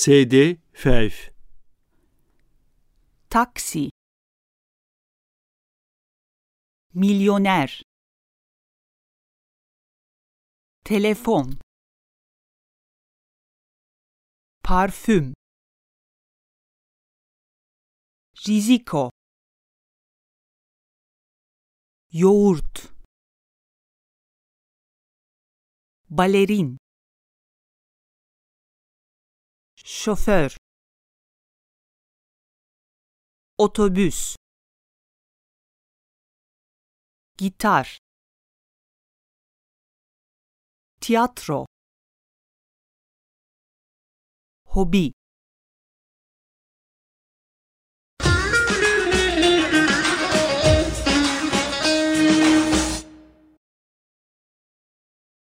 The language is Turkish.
CD5 Taksi. Milyoner. Telefon. Parfüm. Riziko. Yoğurt. Balerin. Şoför. Otobüs. Gitar. Tiyatro. Hobi.